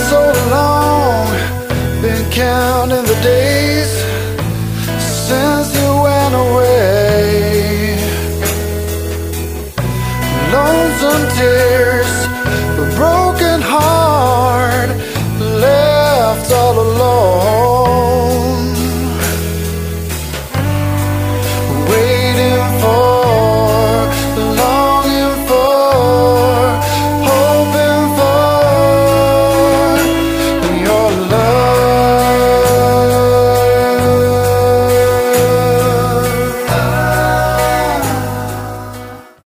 so long, been counting the days since you went away. Lonesome tears